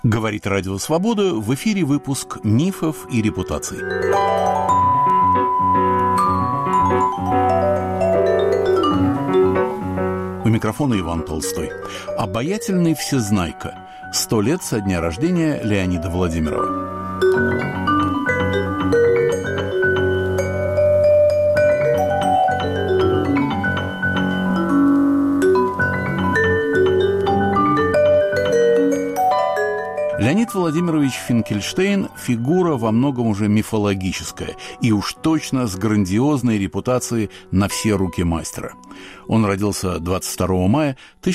Говорит Радио Свобода, в эфире выпуск «Мифов и репутаций». У микрофона Иван Толстой. Обаятельный всезнайка. 100 лет со дня рождения Леонида Владимирова. Леонид Владимирович Финкельштейн – фигура во многом уже мифологическая и уж точно с грандиозной репутацией на все руки мастера. Он родился 22 мая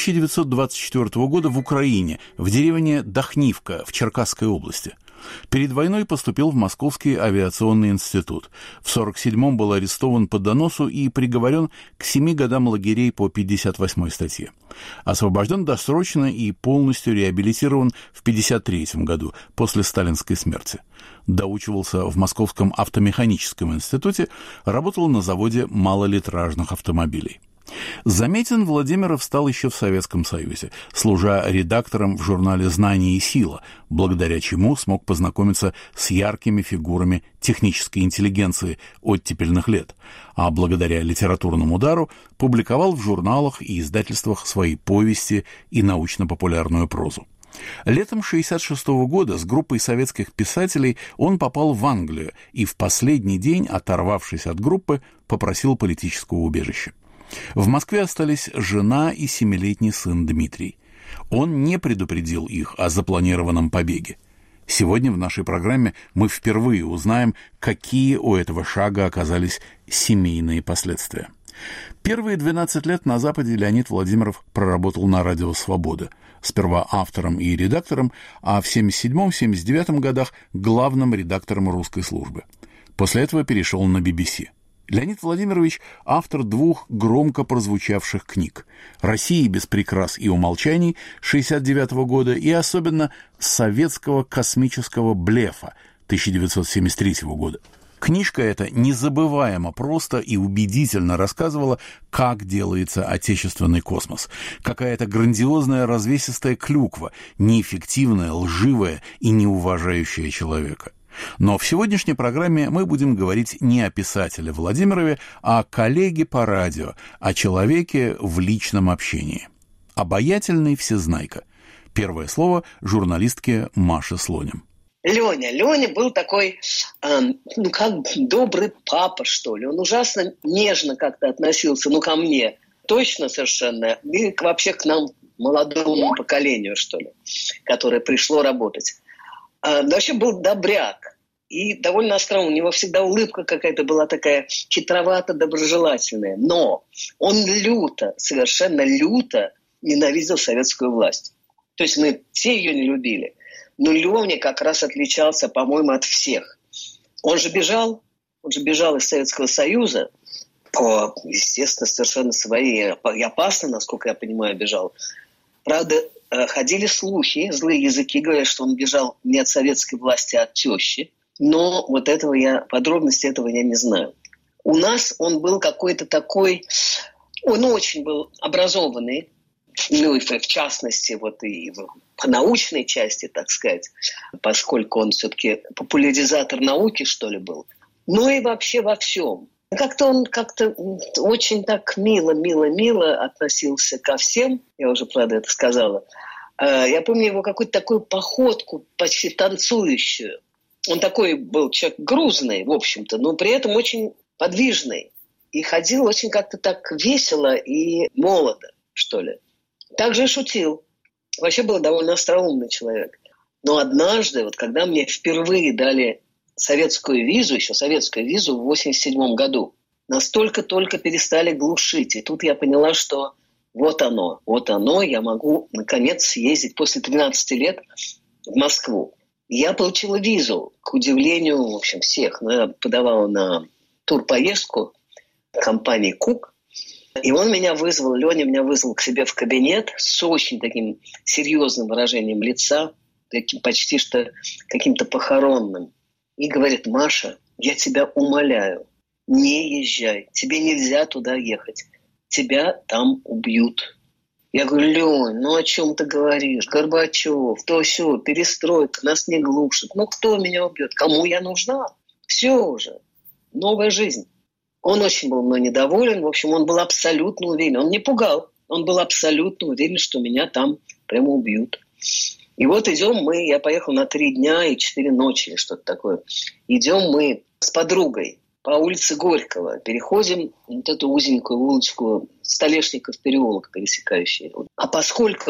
1924 года в Украине, в деревне Дахнивка в Черкасской области. Перед войной поступил в Московский авиационный институт. В 1947-м был арестован по доносу и приговорен к 7 годам лагерей по 58-й статье. Освобожден досрочно и полностью реабилитирован в 1953 году, после сталинской смерти. Доучивался в Московском автомеханическом институте, работал на заводе малолитражных автомобилей. Заметен Владимиров стал еще в Советском Союзе, служа редактором в журнале «Знание и сила», благодаря чему смог познакомиться с яркими фигурами технической интеллигенции оттепельных лет, а благодаря литературному дару публиковал в журналах и издательствах свои повести и научно-популярную прозу. Летом 1966 года с группой советских писателей он попал в Англию и в последний день, оторвавшись от группы, попросил политического убежища. В Москве остались жена и 7-летний сын Дмитрий. Он не предупредил их о запланированном побеге. Сегодня в нашей программе мы впервые узнаем, какие у этого шага оказались семейные последствия. Первые 12 лет на Западе Леонид Владимиров проработал на Радио Свобода. Сперва автором и редактором, а в 1977-1979 годах главным редактором русской службы. После этого перешел на BBC. Леонид Владимирович – автор 2 громко прозвучавших книг «Россия без прикрас и умолчаний» 1969 года и особенно «Советского космического блефа» 1973 года. Книжка эта незабываемо просто и убедительно рассказывала, как делается отечественный космос. Какая-то грандиозная развесистая клюква, неэффективная, лживая и не уважающая человека. Но в сегодняшней программе мы будем говорить не о писателе Владимирове, а о коллеге по радио, о человеке в личном общении. Обаятельный всезнайка. Первое слово журналистке Маше Слоним. Леня был такой, как добрый папа, что ли. Он ужасно нежно как-то относился, ко мне. Точно совершенно. И вообще к нам, молодому поколению, что ли, которое пришло работать. Вообще был добряк и довольно остроумный. У него всегда улыбка какая-то была такая хитровато-доброжелательная. Но он совершенно люто ненавидел советскую власть. То есть мы все ее не любили. Но Леня как раз отличался, по-моему, от всех. Он же бежал из Советского Союза по, естественно, совершенно своей, и опасно, насколько я понимаю, бежал. Правда, ходили слухи, злые языки говорят, что он бежал не от советской власти, а от тещи. Но подробности этого я не знаю. У нас он был какой-то такой, он очень был образованный, и в частности, и по научной части, так сказать, поскольку он все-таки популяризатор науки, что ли, был. Ну и вообще во всем. Он очень так мило относился ко всем. Я уже, правда, это сказала. Я помню его какую-то такую походку, почти танцующую. Он такой был человек грузный, в общем-то, но при этом очень подвижный. И ходил очень как-то так весело и молодо, что ли. Также и шутил. Вообще был довольно остроумный человек. Но однажды, когда мне впервые дали советскую визу в 1987 году, настолько только перестали глушить. И тут я поняла, что вот оно, я могу, наконец, съездить после 13 лет в Москву. Я получила визу, к удивлению, в общем, всех. Я подавала на турпоездку компании «Кук». И Леня меня вызвал к себе в кабинет с очень таким серьезным выражением лица, почти что каким-то похоронным. И говорит: Маша, я тебя умоляю, не езжай, тебе нельзя туда ехать, тебя там убьют. Я говорю: Лень, ну о чем ты говоришь? Горбачев, то все, перестройка, нас не глушит. Ну кто меня убьет? Кому я нужна? Все уже. Новая жизнь. Он очень был мной недоволен. В общем, он был абсолютно уверен. Он не пугал. Он был абсолютно уверен, что меня там прямо убьют. И вот идем мы, я поехал на 3 дня и 4 ночи, или что-то такое. Идем мы с подругой по улице Горького, переходим вот эту узенькую улочку, Столешников переулок пересекающий. А поскольку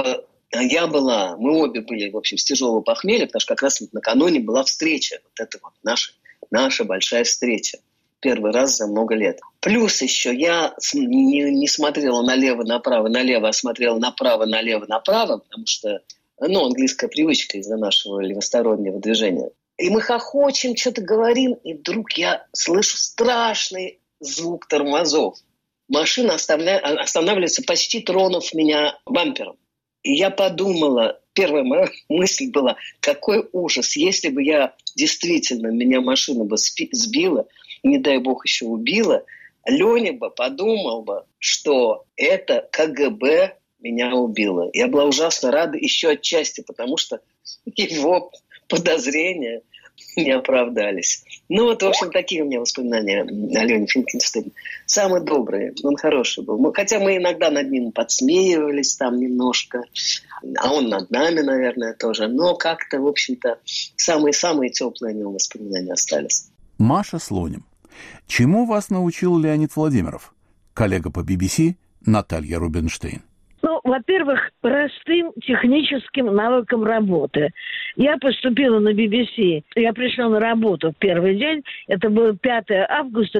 мы обе были, в общем, с тяжелого похмелья, потому что как раз накануне была встреча, вот это вот наша большая встреча. Первый раз за много лет. Плюс еще я не смотрела налево-направо, а смотрела направо-налево-направо, потому что английская привычка из-за нашего левостороннего движения. И мы хохочем, что-то говорим, и вдруг я слышу страшный звук тормозов. Машина останавливается, почти тронув меня бампером. И я подумала, первая моя мысль была: какой ужас, если бы меня машина бы сбила, не дай бог еще убила, Леня бы подумал бы, что это КГБ меня убило. Я была ужасно рада еще отчасти, потому что его подозрения не оправдались. В общем, такие у меня воспоминания о Лене Финкельштейне. Самые добрые. Он хороший был. Хотя мы иногда над ним подсмеивались там немножко, а он над нами, наверное, тоже. Но как-то, в общем-то, самые теплые о нем воспоминания остались. Маша Слоним. Чему вас научил Леонид Владимиров? Коллега по BBC Наталья Рубинштейн. Во-первых, простым техническим навыкам работы. Я поступила на BBC. Я пришла на работу в первый день. Это было 5 августа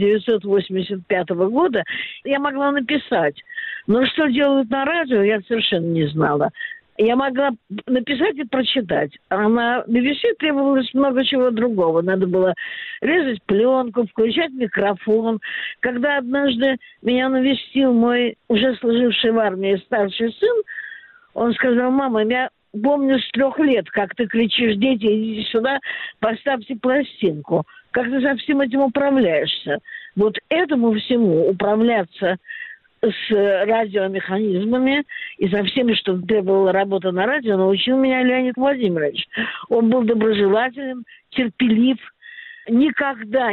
1985 года. Я могла написать. Но что делают на радио, я совершенно не знала. Я могла написать и прочитать. А на BBC требовалось много чего другого. Надо было резать пленку, включать микрофон. Когда однажды меня навестил мой уже служивший в армии старший сын, он сказал: мама, я помню с 3 лет, как ты кричишь: дети, идите сюда, поставьте пластинку. Как ты со всем этим управляешься? Вот этому всему управляться с радиомеханизмами и со всеми, что требовала работа на радио, научил меня Леонид Владимирович. Он был доброжелателен, терпелив, никогда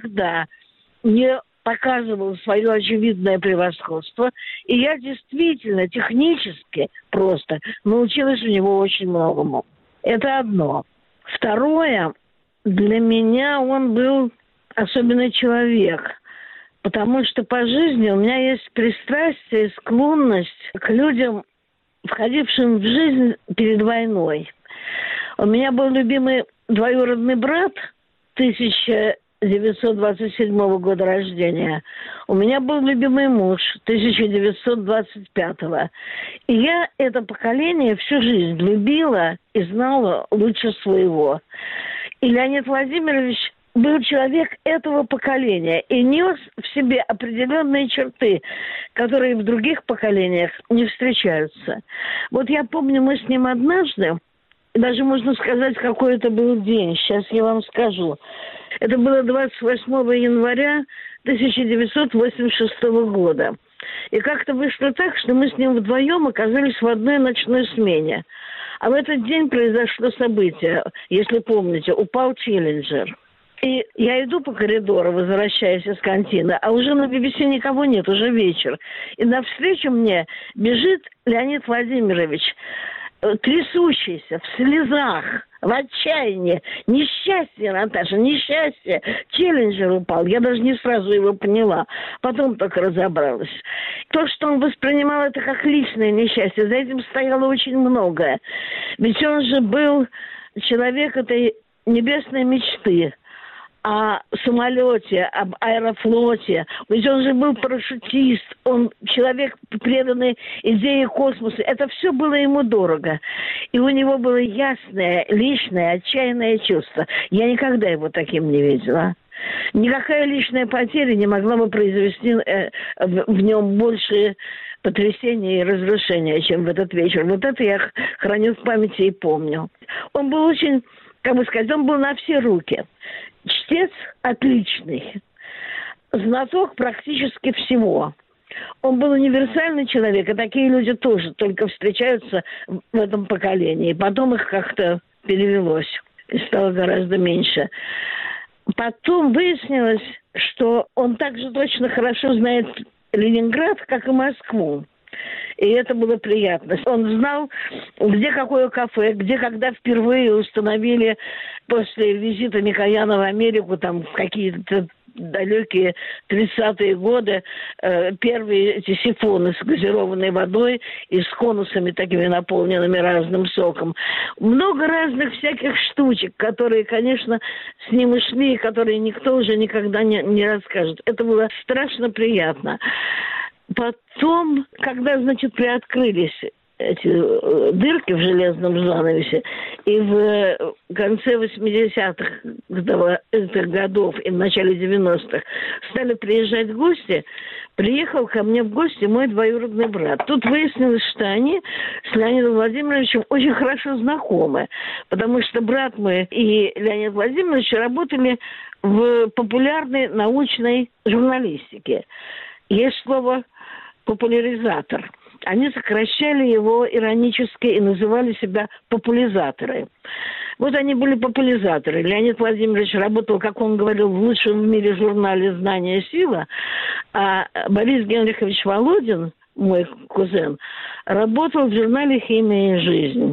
не показывал свое очевидное превосходство. И я действительно технически просто научилась у него очень многому. Это одно. Второе, для меня он был особенный человек. Потому что по жизни у меня есть пристрастие, склонность к людям, входившим в жизнь перед войной. У меня был любимый двоюродный брат 1927 года рождения. У меня был любимый муж 1925. И я это поколение всю жизнь любила и знала лучше своего. И Леонид Владимирович был человек этого поколения и нес в себе определенные черты, которые в других поколениях не встречаются. Вот я помню, мы с ним однажды, даже можно сказать, какой это был день, сейчас я вам скажу. Это было 28 января 1986 года. И как-то вышло так, что мы с ним вдвоем оказались в одной ночной смене. А в этот день произошло событие, если помните, упал Челленджер. И я иду по коридору, возвращаясь из кантина, а уже на BBC никого нет, уже вечер. И навстречу мне бежит Леонид Владимирович, трясущийся, в слезах, в отчаянии. Несчастье, Наташа, несчастье. Челленджер упал. Я даже не сразу его поняла. Потом только разобралась. То, что он воспринимал это как личное несчастье, за этим стояло очень многое. Ведь он же был человек этой небесной мечты. О самолете, об аэрофлоте. Ведь он же был парашютист, он человек, преданный идее космоса. Это все было ему дорого. И у него было ясное, личное, отчаянное чувство. Я никогда его таким не видела. Никакая личная потеря не могла бы произвести в нем больше потрясения и разрушения, чем в этот вечер. Вот это я храню в памяти и помню. Он был очень, он был на все руки. Чтец отличный, знаток практически всего. Он был универсальный человек, и такие люди тоже только встречаются в этом поколении. Потом их как-то перевелось и стало гораздо меньше. Потом выяснилось, что он также точно хорошо знает Ленинград, как и Москву. И это было приятно. Он знал, где какое кафе, где когда впервые установили после визита Микояна в Америку, там какие-то далекие 30-е годы, первые эти сифоны с газированной водой и с конусами такими наполненными разным соком. Много разных всяких штучек, которые, конечно, с ним и шли, и которые никто уже никогда не расскажет. Это было страшно приятно. Потом, когда, значит, приоткрылись эти дырки в железном занавесе, и в конце 80-х годов и в начале 90-х стали приезжать гости, приехал ко мне в гости мой двоюродный брат. Тут выяснилось, что они с Леонидом Владимировичем очень хорошо знакомы, потому что брат мой и Леонид Владимирович работали в популярной научной журналистике. Есть слово «популяризатор». Они сокращали его иронически и называли себя популяризаторы. Вот они были популяризаторы. Леонид Владимирович работал, как он говорил, в лучшем в мире журнале «Знание и сила», а Борис Генрихович Володин, мой кузен, работал в журнале «Химия и жизнь».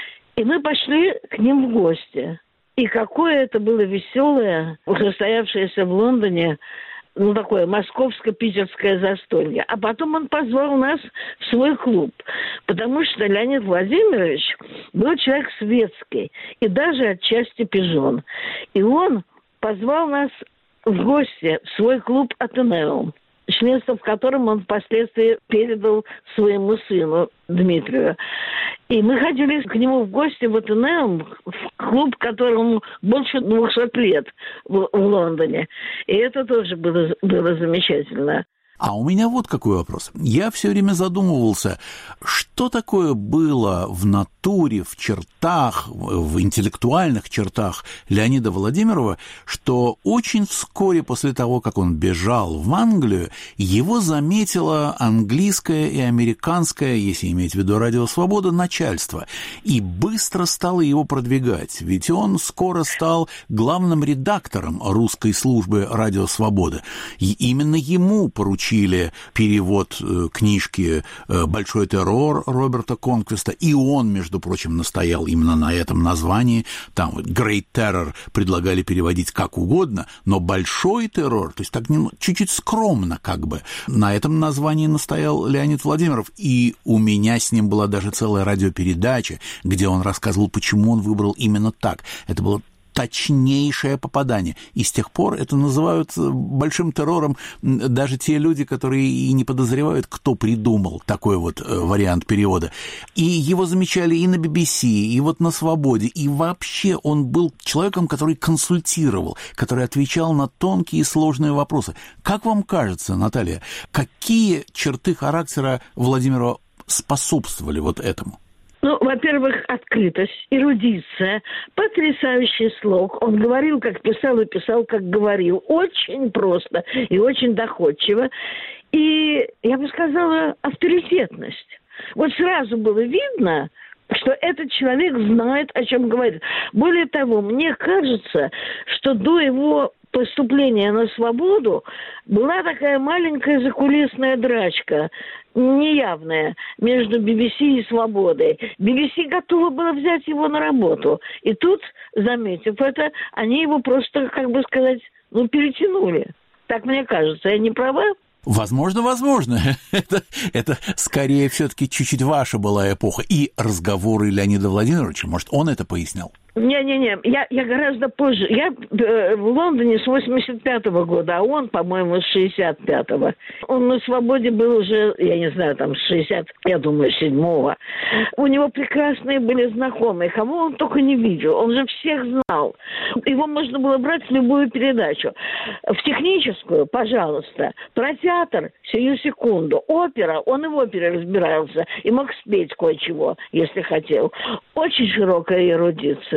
И мы пошли к ним в гости. И какое это было веселое, состоявшееся в Лондоне, такое московско-питерское застолье. А потом он позвал нас в свой клуб, потому что Леонид Владимирович был человек светский и даже отчасти пижон. И он позвал нас в гости в свой клуб «Атенеум», членство в котором он впоследствии передал своему сыну Дмитрию. И мы ходили к нему в гости в Атенеум, в клуб, которому больше 200 лет в Лондоне. И это тоже было замечательно. А у меня вот какой вопрос. Я все время задумывался, что такое было в натуре, в чертах, в интеллектуальных чертах Леонида Владимирова, что очень вскоре после того, как он бежал в Англию, его заметило английское и американское, если иметь в виду «Радио Свобода», начальство, и быстро стало его продвигать, ведь он скоро стал главным редактором русской службы «Радио Свобода», и именно ему поручили перевод книжки «Большой террор» Роберта Конквиста, и он, между прочим, настоял именно на этом названии. Там «Great Terror» предлагали переводить как угодно, но «Большой террор», то есть так чуть-чуть скромно как бы, на этом названии настоял Леонид Владимиров, и у меня с ним была даже целая радиопередача, где он рассказывал, почему он выбрал именно так. Это было точнейшее попадание. И с тех пор это называют большим террором даже те люди, которые и не подозревают, кто придумал такой вот вариант перевода. И его замечали и на BBC, и вот на «Свободе». И вообще он был человеком, который консультировал, который отвечал на тонкие и сложные вопросы. Как вам кажется, Наталья, какие черты характера Владимирова способствовали вот этому? Во-первых, открытость, эрудиция, потрясающий слог. Он говорил, как писал, и писал, как говорил. Очень просто и очень доходчиво. И, я бы сказала, авторитетность. Вот сразу было видно, что этот человек знает, о чем говорит. Более того, мне кажется, что до его поступления на «Свободу» была такая маленькая закулисная драчка, неявная, между BBC и «Свободой». BBC готова была взять его на работу. И тут, заметив это, они его просто, как бы сказать, перетянули. Так мне кажется. Я не права? Возможно. Это скорее все-таки чуть-чуть ваша была эпоха. И разговоры Леонида Владимировича, может, он это пояснял? Не-не-не, я гораздо позже. Я в Лондоне с 85-го года, а он, по-моему, с 65-го. Он на «Свободе» был уже, я не знаю, там, с 67-го. У него прекрасные были знакомые, кого он только не видел. Он же всех знал. Его можно было брать в любую передачу. В техническую, пожалуйста. Про театр сию секунду. Опера, он и в опере разбирался. И мог спеть кое-чего, если хотел. Очень широкая эрудиция.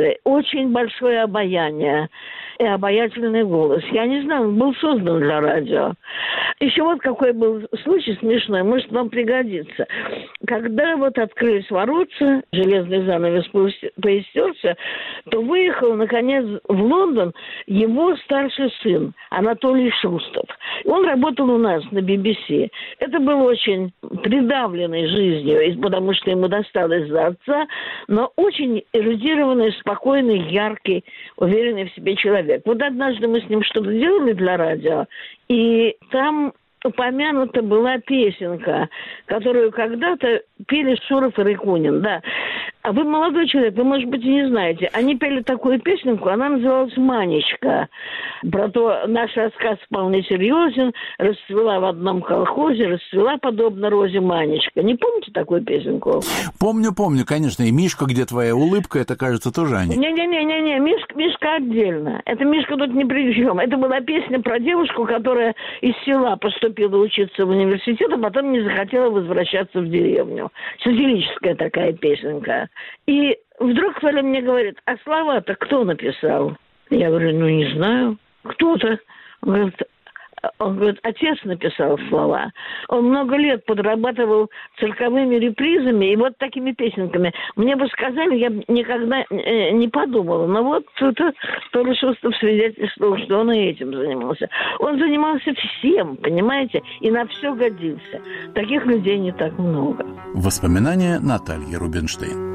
таланты, очень большое обаяние и обаятельный голос. Я не знаю, он был создан для радио. Еще вот какой был случай смешной, может, вам пригодится. Когда вот открылись воротца, железный занавес поистерся, то выехал, наконец, в Лондон его старший сын Анатолий Шустов. Он работал у нас на BBC. Это был очень придавленный жизнью, потому что ему досталось за отца, но очень эрудированный, спокойный, яркий, уверенный в себе человек. Вот однажды мы с ним что-то делали для радио, и там упомянута была песенка, которую когда-то пели Шуров и Райкунин, да. А вы молодой человек, вы, может быть, и не знаете. Они пели такую песенку, она называлась «Манечка». Про то, наш рассказ вполне серьезен, расцвела в одном колхозе, расцвела подобно розе Манечка. Не помните такую песенку? Помню, конечно. И «Мишка, где твоя улыбка», это, кажется, тоже они. Не-не-не, Мишка отдельно. Это Мишка тут ни при чем. Это была песня про девушку, которая из села поступила учиться в университет, а потом не захотела возвращаться в деревню. Сатирическая такая песенка. И вдруг Валя мне говорит, а слова-то кто написал? Я говорю, не знаю. Кто-то. Он говорит, отец написал слова. Он много лет подрабатывал цирковыми репризами и вот такими песенками. Мне бы сказали, я бы никогда не подумала. Но вот Толя Шустов свидетельствовал, что он и этим занимался. Он занимался всем, понимаете, и на все годился. Таких людей не так много. Воспоминания Натальи Рубинштейн.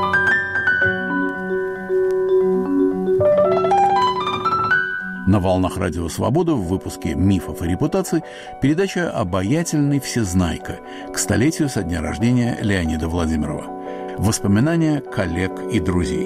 На волнах Радио Свобода в выпуске «Мифов и репутаций» передача «Обаятельный всезнайка» к столетию со дня рождения Леонида Владимирова. Воспоминания коллег и друзей.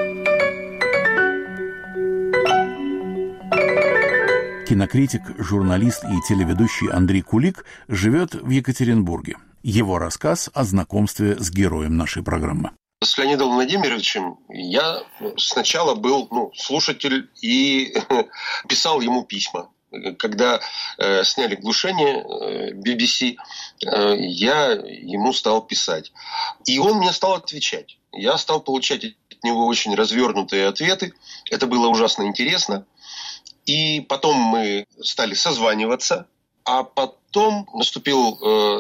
Кинокритик, журналист и телеведущий Андрей Кулик живет в Екатеринбурге. Его рассказ о знакомстве с героем нашей программы. С Леонидом Владимировичем я сначала был слушатель и писал ему письма. Когда сняли «Глушение» BBC, я ему стал писать. И он мне стал отвечать. Я стал получать от него очень развернутые ответы. Это было ужасно интересно. И потом мы стали созваниваться. А потом наступил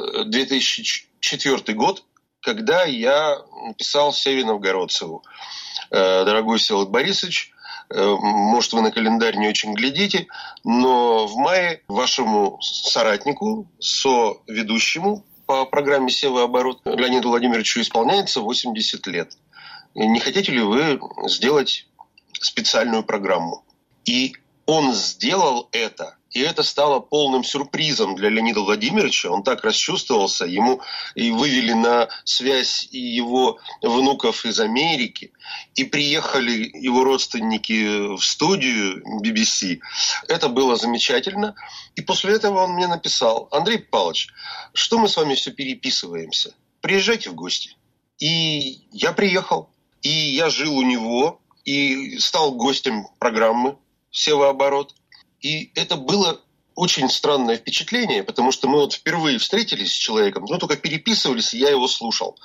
2004 год, когда я писал Севе Новгородцеву. Дорогой Всеволод Борисович, может, вы на календарь не очень глядите, но в мае вашему соратнику, соведущему по программе «Сева оборот» Леониду Владимировичу исполняется 80 лет. Не хотите ли вы сделать специальную программу? И он сделал это. И это стало полным сюрпризом для Леонида Владимировича. Он так расчувствовался. Ему и вывели на связь и его внуков из Америки. И приехали его родственники в студию BBC. Это было замечательно. И после этого он мне написал: Андрей Павлович, что мы с вами все переписываемся? Приезжайте в гости. И я приехал. И я жил у него. И стал гостем программы «Сева оборот». И это было очень странное впечатление, потому что мы впервые встретились с человеком, только переписывались, и я его слушал.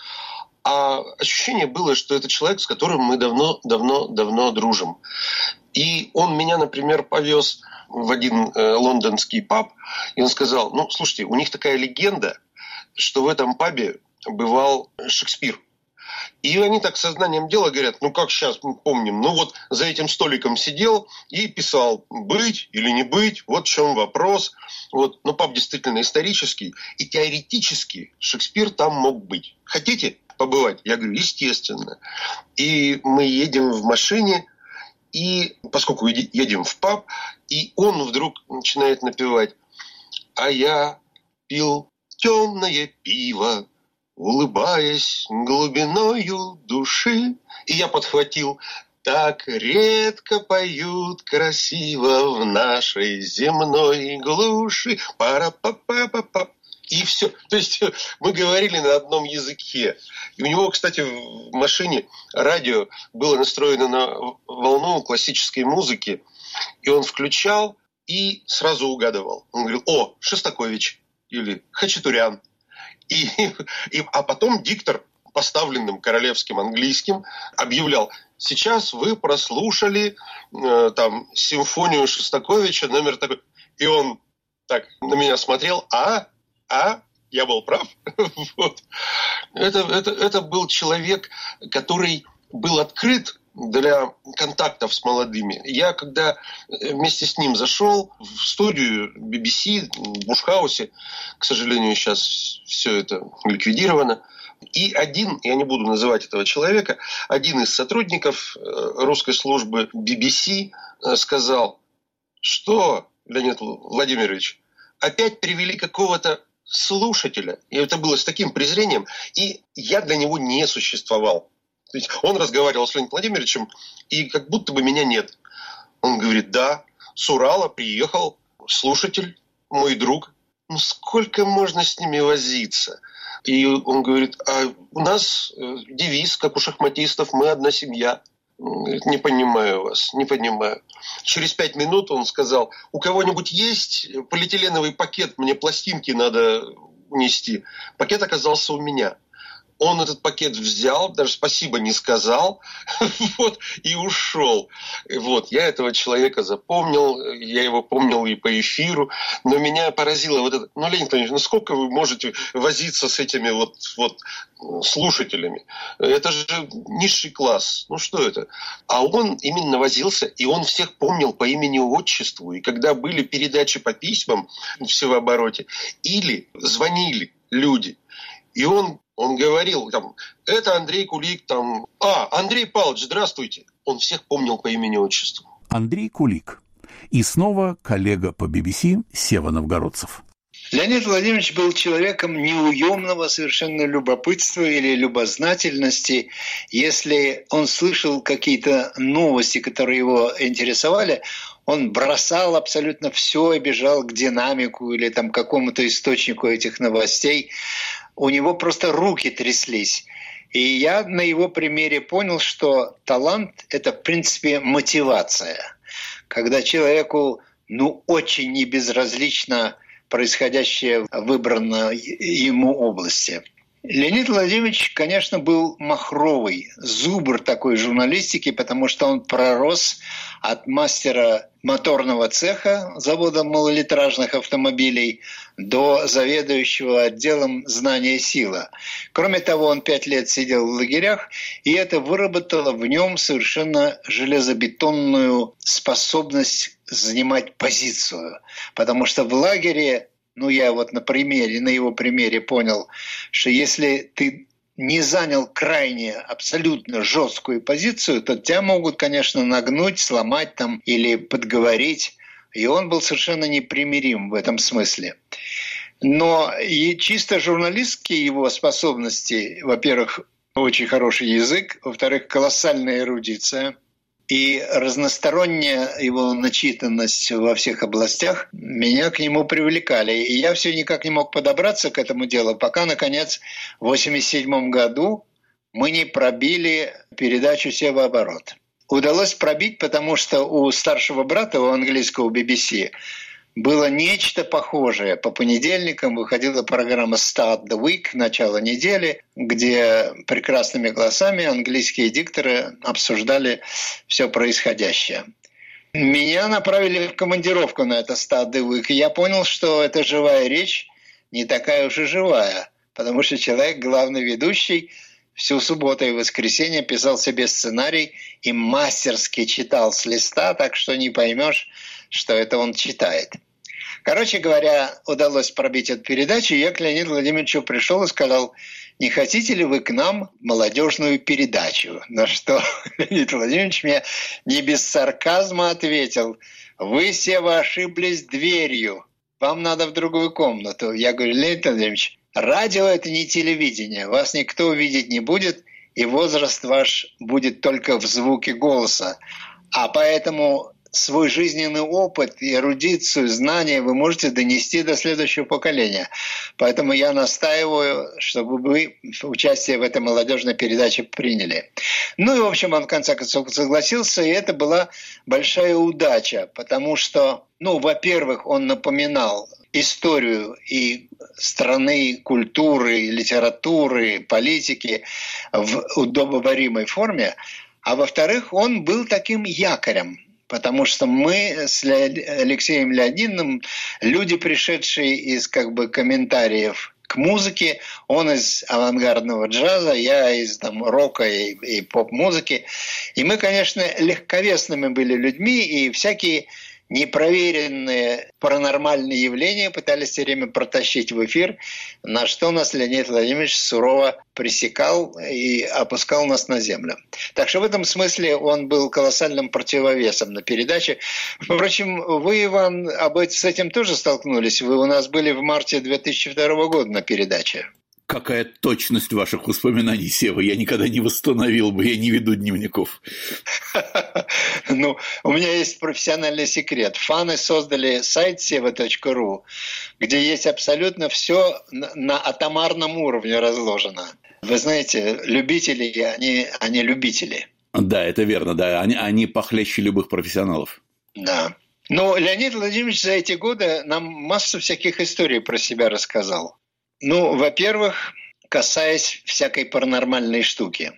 А ощущение было, что это человек, с которым мы давно дружим. И он меня, например, повез в один лондонский паб, и он сказал: слушайте, у них такая легенда, что в этом пабе бывал Шекспир. И они так сознанием дела говорят: как сейчас мы помним, за этим столиком сидел и писал, быть или не быть, вот в чем вопрос. Но паб действительно исторический, и теоретически Шекспир там мог быть. Хотите побывать? Я говорю, естественно. И мы едем в машине, и поскольку едем в паб, и он вдруг начинает напевать: а я пил темное пиво, улыбаясь глубиною души. И я подхватил: так редко поют красиво в нашей земной глуши. Пара-па-па-па-па. И все. То есть мы говорили на одном языке. И у него, кстати, в машине радио было настроено на волну классической музыки. И он включал и сразу угадывал. Он говорил: о, Шостакович или Хачатурян. А потом диктор поставленным королевским английским, объявлял: сейчас вы прослушали симфонию Шостаковича, номер такой. И он так на меня смотрел: я был прав. Вот. Это был человек, который был открыт для контактов с молодыми. Я, когда вместе с ним зашел в студию BBC в Бушхаусе, к сожалению, сейчас все это ликвидировано, и я не буду называть этого человека, один из сотрудников русской службы BBC сказал: что, Леонид Владимирович, опять привели какого-то слушателя. И это было с таким презрением, и я для него не существовал. То есть он разговаривал с Леонидом Владимировичем, и как будто бы меня нет. Он говорит: да, с Урала приехал слушатель, мой друг. Ну сколько можно с ними возиться? И он говорит: а у нас девиз, как у шахматистов, мы одна семья. Не понимаю вас, не понимаю. Через 5 минут он сказал: у кого-нибудь есть полиэтиленовый пакет, мне пластинки надо унести. Пакет оказался у меня. Он этот пакет взял, даже спасибо не сказал, вот, и ушел. Вот, я этого человека запомнил, я его помнил и по эфиру, но меня поразило вот это. Ну, Леонид Владимирович, сколько вы можете возиться с этими вот слушателями? Это же низший класс. Ну, что это? А он именно возился, и он всех помнил по имени-отчеству. И когда были передачи по письмам в Севообороте, или звонили люди, и он говорил, это Андрей Кулик, Андрей Павлович, здравствуйте. Он всех помнил по имени-отчеству. Андрей Кулик. И снова коллега по BBC Сева Новгородцев. Леонид Владимирович был человеком неуемного совершенно любопытства или любознательности. Если он слышал какие-то новости, которые его интересовали, он бросал абсолютно все и бежал к динамику или к какому-то источнику этих новостей. У него просто руки тряслись. И я на его примере понял, что талант – это, в принципе, мотивация. Когда человеку очень небезразлично происходящее в выбранной ему области. Леонид Владимирович, конечно, был махровый, зубр такой журналистики, потому что он пророс от мастера моторного цеха завода малолитражных автомобилей до заведующего отделом «Знания сила». Кроме того, он 5 лет сидел в лагерях, и это выработало в нем совершенно железобетонную способность занимать позицию. Потому что в лагере, я на его примере понял, что если ты не занял крайне, абсолютно жесткую позицию, то тебя могут, конечно, нагнуть, сломать или подговорить. И он был совершенно непримирим в этом смысле. Но и чисто журналистские его способности, во-первых, очень хороший язык, во-вторых, колоссальная эрудиция и разносторонняя его начитанность во всех областях меня к нему привлекали. И я все никак не мог подобраться к этому делу, пока, наконец, в 1987 году мы не пробили передачу «Севооборот». Удалось пробить, потому что у старшего брата, у английского BBC, было нечто похожее. По понедельникам выходила программа «Start the Week», начало недели, где прекрасными голосами английские дикторы обсуждали все происходящее. Меня направили в командировку на это «Start the Week», и я понял, что эта живая речь не такая уж и живая, потому что человек, главный ведущий, всю субботу и воскресенье писал себе сценарий и мастерски читал с листа, так что не поймешь, что это он читает. Короче говоря, удалось пробить эту передачу, и я к Леониду Владимировичу пришел и сказал: не хотите ли вы к нам молодежную передачу? На что Леонид Владимирович мне не без сарказма ответил: вы, Сева, ошиблись дверью, вам надо в другую комнату. Я говорю: Леонид Владимирович, радио – это не телевидение, вас никто увидеть не будет, и возраст ваш будет только в звуке голоса. А поэтому свой жизненный опыт, эрудицию, знания вы можете донести до следующего поколения. Поэтому я настаиваю, чтобы вы участие в этой молодежной передаче приняли. И, в общем, он в конце концов согласился, и это была большая удача, потому что, во-первых, он напоминал историю и страны, культуры, литературы, политики в удобоваримой форме, а во-вторых, он был таким якорем, потому что мы с Алексеем Леонидовым, люди, пришедшие из комментариев к музыке, он из авангардного джаза, я из рока и поп-музыки. И мы, конечно, легковесными были людьми, и всякие непроверенные паранормальные явления пытались все время протащить в эфир, на что нас Леонид Владимирович сурово пресекал и опускал нас на землю. Так что в этом смысле он был колоссальным противовесом на передаче. Впрочем, вы, Иван, с этим тоже столкнулись. Вы у нас были в марте 2002 года на передаче. Какая точность ваших воспоминаний, Сева. Я никогда не восстановил бы, я не веду дневников. У меня есть профессиональный секрет. Фаны создали сайт seva.ru, где есть абсолютно все на атомарном уровне разложено. Вы знаете, любители, они любители. Да, это верно, да. Они похлеще любых профессионалов. Да. Но Леонид Владимирович за эти годы нам массу всяких историй про себя рассказал. Во-первых, касаясь всякой паранормальной штуки,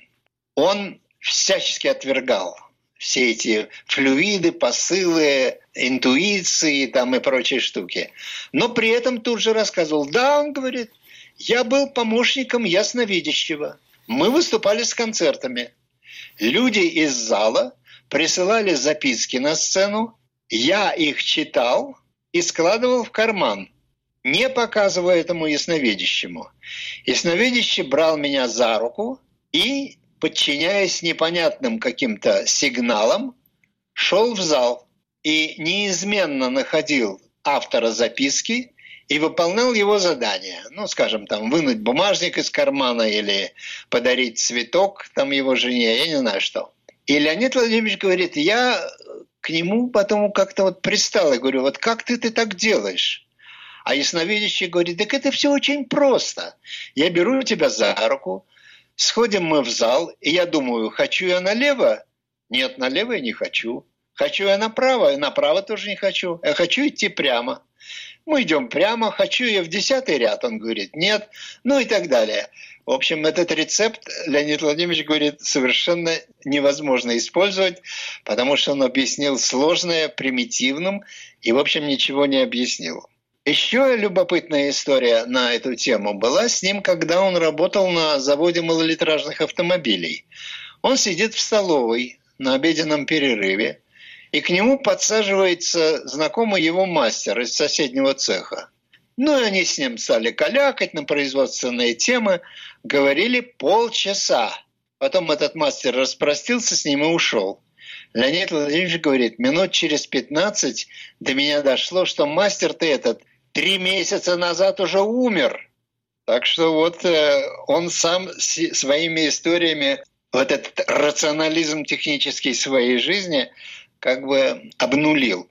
он всячески отвергал все эти флюиды, посылы, интуиции и прочие штуки. Но при этом тут же рассказывал, да, он говорит, я был помощником ясновидящего. Мы выступали с концертами. Люди из зала присылали записки на сцену, я их читал и складывал в карман, не показывая этому ясновидящему. Ясновидящий брал меня за руку и, подчиняясь непонятным каким-то сигналам, шел в зал и неизменно находил автора записки и выполнял его задание. Скажем, вынуть бумажник из кармана или подарить цветок его жене, я не знаю что. И Леонид Владимирович говорит, я к нему потом как-то пристал и говорю, как ты так делаешь? А ясновидящий говорит, так это все очень просто. Я беру тебя за руку, сходим мы в зал, и я думаю, хочу я налево? Нет, налево я не хочу. Хочу я направо? Направо тоже не хочу. Я хочу идти прямо. Мы идем прямо, хочу я в 10-й ряд, он говорит, нет, и так далее. В общем, этот рецепт, Леонид Владимирович говорит, совершенно невозможно использовать, потому что он объяснил сложное примитивным и, в общем, ничего не объяснил. Еще любопытная история на эту тему была с ним, когда он работал на заводе малолитражных автомобилей. Он сидит в столовой на обеденном перерыве, и к нему подсаживается знакомый его мастер из соседнего цеха. И они с ним стали калякать на производственные темы, говорили полчаса. Потом этот мастер распростился с ним и ушел. Леонид Владимирович говорит, минут через 15 до меня дошло, что мастер-то этот 3 месяца назад уже умер. Так что он сам своими историями этот рационализм технический своей жизни обнулил.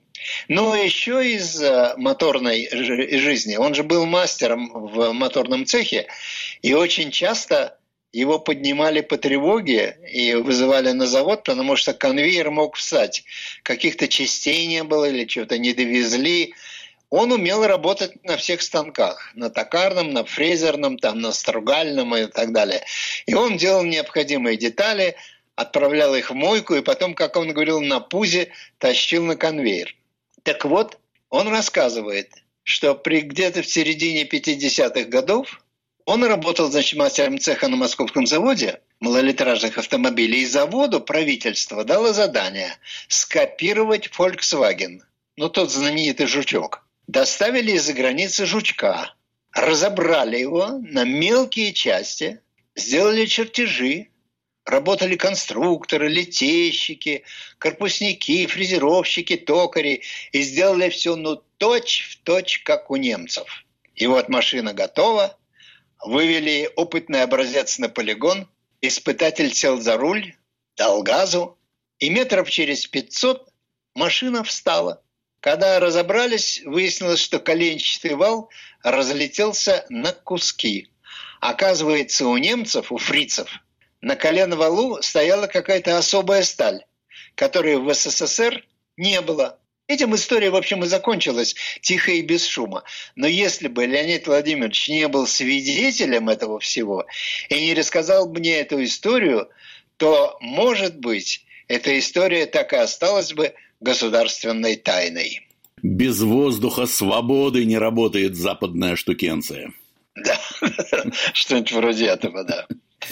Еще из моторной жизни. Он же был мастером в моторном цехе, и очень часто его поднимали по тревоге и вызывали на завод, потому что конвейер мог встать. Каких-то частей не было или чего-то не довезли. Он умел работать на всех станках. На токарном, на фрезерном, на стругальном и так далее. И он делал необходимые детали, отправлял их в мойку и потом, как он говорил, на пузе тащил на конвейер. Так вот, он рассказывает, что где-то в середине 50-х годов он работал, мастером цеха на московском заводе малолитражных автомобилей, и заводу правительство дало задание скопировать Volkswagen, тот знаменитый жучок. Доставили из-за границы жучка, разобрали его на мелкие части, сделали чертежи, работали конструкторы, литейщики, корпусники, фрезеровщики, токари и сделали все точь-в-точь, как у немцев. И машина готова, вывели опытный образец на полигон, испытатель сел за руль, дал газу, и метров через 500 машина встала. Когда разобрались, выяснилось, что коленчатый вал разлетелся на куски. Оказывается, у немцев, у фрицев, на коленвалу стояла какая-то особая сталь, которой в СССР не было. Этим история, в общем, и закончилась тихо и без шума. Но если бы Леонид Владимирович не был свидетелем этого всего и не рассказал мне эту историю, то, может быть, эта история так и осталась бы государственной тайной. Без воздуха свободы не работает западная штукенция. Да, что-нибудь вроде этого, да.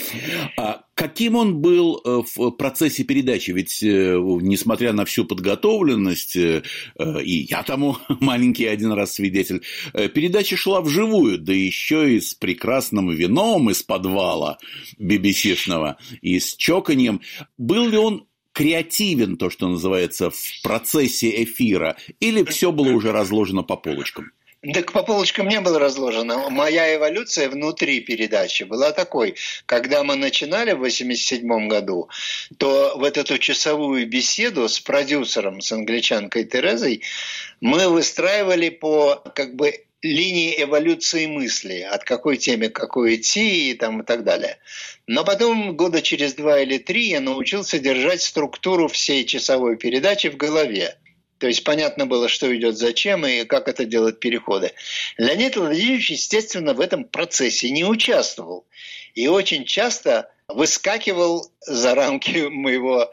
А каким он был в процессе передачи? Ведь, несмотря на всю подготовленность, и я тому маленький один раз свидетель, передача шла вживую, да еще и с прекрасным вином из подвала BBC-шного, и с чоканьем. Был ли он креативен, то, что называется, в процессе эфира, или все было уже разложено по полочкам? Так по полочкам не было разложено. Моя эволюция внутри передачи была такой. Когда мы начинали в 1987 году, то в эту часовую беседу с продюсером, с англичанкой Терезой, мы выстраивали по линии эволюции мысли, от какой теме к какой идти и так далее. Но потом, года через 2 или 3, я научился держать структуру всей часовой передачи в голове. То есть понятно было, что идет зачем и как это делать переходы. Леонид Владимирович, естественно, в этом процессе не участвовал. И очень часто выскакивал за рамки моего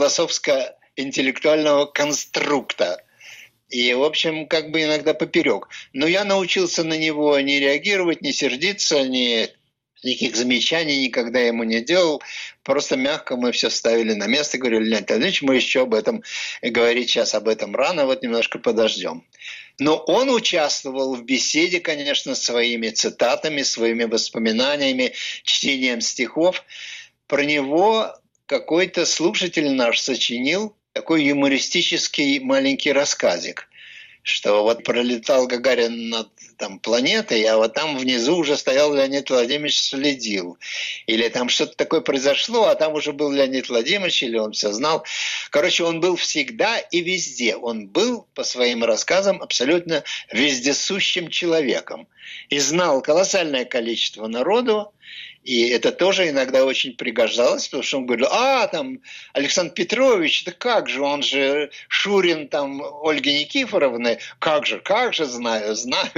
философско-интеллектуального конструкта. И, в общем, иногда поперек. Но я научился на него не реагировать, не сердиться, никаких замечаний никогда ему не делал. Просто мягко мы все ставили на место. Говорю: Леонид Ильич, мы еще об этом говорить сейчас об этом рано, вот немножко подождем. Но он участвовал в беседе, конечно, своими цитатами, своими воспоминаниями, чтением стихов. Про него какой-то слушатель наш сочинил такой юмористический маленький рассказик, что вот пролетал Гагарин над планетой, а вот там внизу уже стоял Леонид Владимирович, следил. Или там что-то такое произошло, а там уже был Леонид Владимирович, или он все знал. Короче, он был всегда и везде. Он был, по своим рассказам, абсолютно вездесущим человеком. И знал колоссальное количество народу. И это тоже иногда очень пригождалось, потому что он говорил: Александр Петрович, да как же, он же Шурин Ольги Никифоровны, как же, знаю.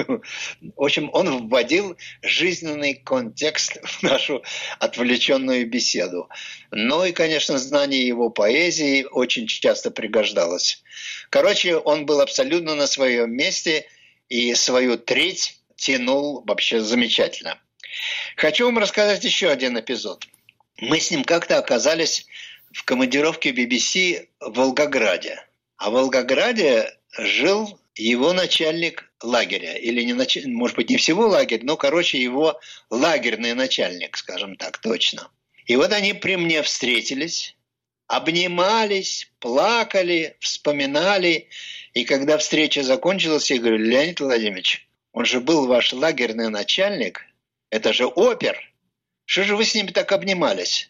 В общем, он вводил жизненный контекст в нашу отвлеченную беседу. Ну и, конечно, знание его поэзии очень часто пригождалось. Короче, он был абсолютно на своем месте и свою треть тянул вообще замечательно. Хочу вам рассказать еще один эпизод. Мы с ним как-то оказались в командировке BBC в Волгограде. А в Волгограде жил его начальник лагеря. Или, может быть, не всего лагеря, но, его лагерный начальник, скажем так, точно. И вот они при мне встретились, обнимались, плакали, вспоминали. И когда встреча закончилась, я говорю: Леонид Владимирович, он же был ваш лагерный начальник. Это же опер. Что же вы с ними так обнимались?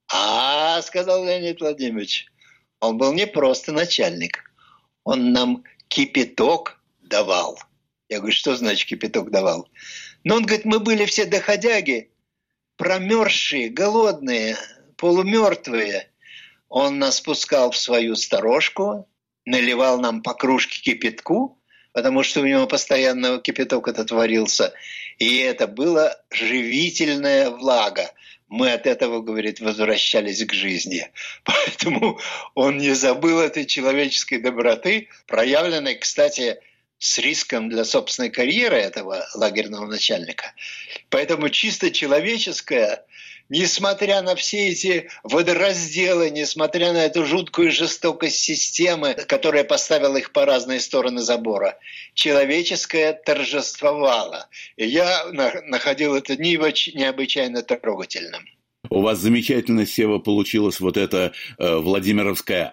Сказал Леонид Владимирович, он был не просто начальник. Он нам кипяток давал. Я говорю: что значит кипяток давал? Он говорит: мы были все доходяги, промерзшие, голодные, полумертвые. Он нас пускал в свою сторожку, наливал нам по кружке кипятку, потому что у него постоянно кипяток этот варился. И это была живительная влага. Мы от этого, говорит, возвращались к жизни. Поэтому он не забыл этой человеческой доброты, проявленной, кстати, с риском для собственной карьеры этого лагерного начальника. Поэтому чисто человеческое, несмотря на все эти водоразделы, несмотря на эту жуткую жестокость системы, которая поставила их по разные стороны забора, человеческое торжествовало. И я находил это необычайно трогательным. У вас замечательно, Сева, получилось вот это владимировское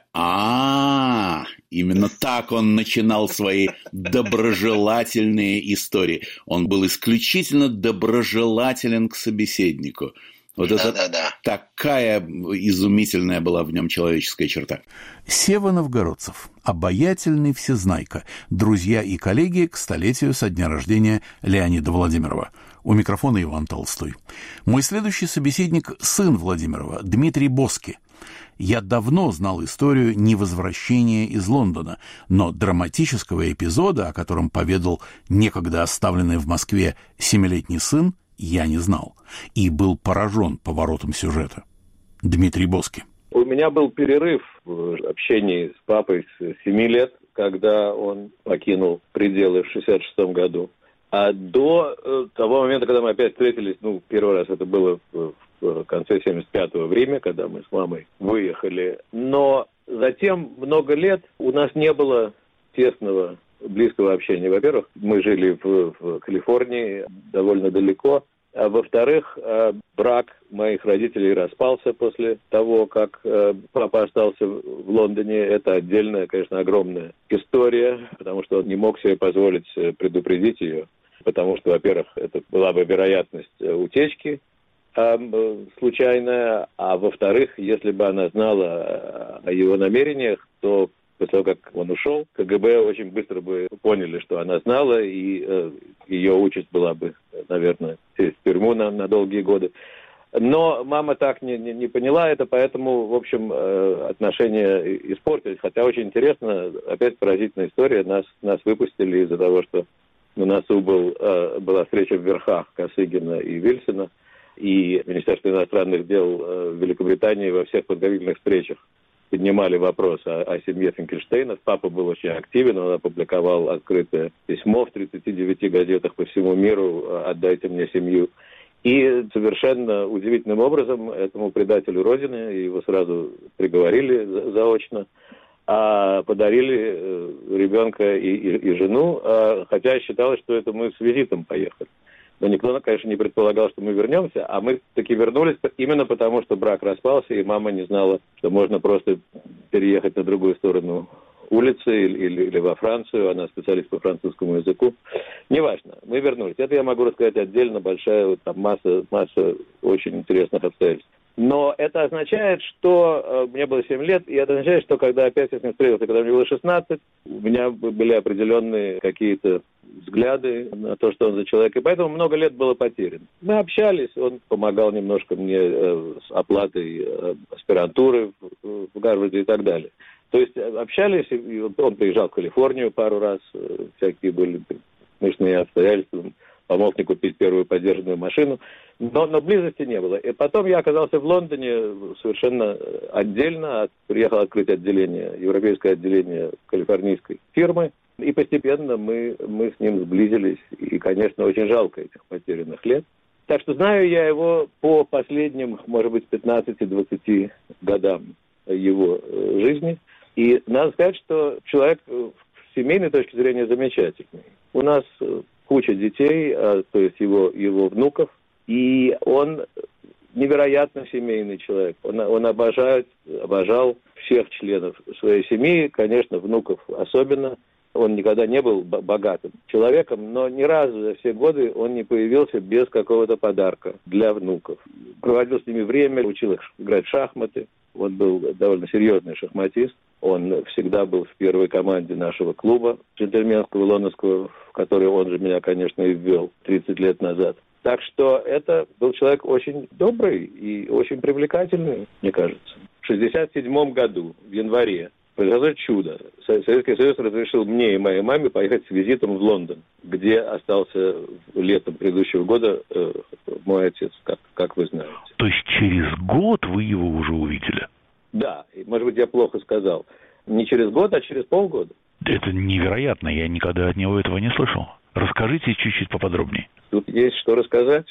Именно так он начинал свои доброжелательные истории. Он был исключительно доброжелателен к собеседнику. Вот это такая изумительная была в нем человеческая черта. Сева Новгородцев, обаятельный всезнайка, друзья и коллеги к столетию со дня рождения Леонида Владимирова. У микрофона Иван Толстой. Мой следующий собеседник – сын Владимирова, Дмитрий Боски. Я давно знал историю невозвращения из Лондона, но драматического эпизода, о котором поведал некогда оставленный в Москве 7-летний сын, я не знал и был поражен поворотом сюжета. Дмитрий Боски. У меня был перерыв в общении с папой с 7 лет, когда он покинул пределы в 1966 году. А до того момента, когда мы опять встретились, первый раз это было в конце 1975-го в Риме, когда мы с мамой выехали. Но затем много лет у нас не было тесного, близкого общения. Во-первых, мы жили в Калифорнии довольно далеко. А во-вторых, брак моих родителей распался после того, как папа остался в Лондоне. Это отдельная, конечно, огромная история, потому что он не мог себе позволить предупредить ее. Потому что, во-первых, это была бы вероятность утечки случайная, а во-вторых, если бы она знала о его намерениях, то после того, как он ушел, КГБ очень быстро бы поняли, что она знала, и ее участь была бы, наверное, сесть в тюрьму на долгие годы. Но мама так не поняла это, поэтому, в общем, отношения испортились. Хотя очень интересно, опять поразительная история, нас выпустили из-за того, что на носу была встреча в верхах Косыгина и Вильсона, и Министерство иностранных дел Великобритании во всех подготовительных встречах поднимали вопрос о семье Финкельштейнов. Папа был очень активен, он опубликовал открытое письмо в 39 газетах по всему миру «Отдайте мне семью». И совершенно удивительным образом этому предателю Родины, его сразу приговорили заочно, а подарили ребенка и жену, хотя считалось, что это мы с визитом поехали. Но никто, конечно, не предполагал, что мы вернемся, а мы таки вернулись именно потому, что брак распался, и мама не знала, что можно просто переехать на другую сторону улицы или во Францию. Она специалист по французскому языку. Неважно, мы вернулись. Это я могу рассказать отдельно, большая масса очень интересных обстоятельств. Но это означает, что мне было 7 лет, и это означает, что когда опять я с ним встретился, когда мне было 16, у меня были определенные какие-то взгляды на то, что он за человек, и поэтому много лет было потеряно. Мы общались, он помогал немножко мне с оплатой аспирантуры в Гарварде и так далее. То есть общались, и он приезжал в Калифорнию пару раз, всякие были смешные обстоятельства, помог мне купить первую подержанную машину, но близости не было. И потом я оказался в Лондоне совершенно отдельно, приехал открыть отделение, европейское отделение калифорнийской фирмы, и постепенно мы с ним сблизились, и, конечно, очень жалко этих потерянных лет. Так что знаю я его по последним, может быть, 15-20 годам его жизни, и надо сказать, что человек с семейной точки зрения замечательный. У нас куча детей, то есть его внуков, и он невероятно семейный человек. Он обожал всех членов своей семьи, конечно, внуков особенно. Он никогда не был богатым человеком, но ни разу за все годы он не появился без какого-то подарка для внуков. Проводил с ними время, учил их играть в шахматы. Он был довольно серьезный шахматист. Он всегда был в первой команде нашего клуба джентльменского лондонского, в который он же меня, конечно, и ввел 30 лет назад. Так что это был человек очень добрый и очень привлекательный, мне кажется. В 1967 году, в январе, произошло чудо. Советский Союз разрешил мне и моей маме поехать с визитом в Лондон, где остался летом предыдущего года мой отец, как вы знаете. То есть через год вы его уже увидели? Да, может быть, я плохо сказал. Не через год, а через полгода. Это невероятно, я никогда от него этого не слышал. Расскажите чуть-чуть поподробнее. Тут есть что рассказать.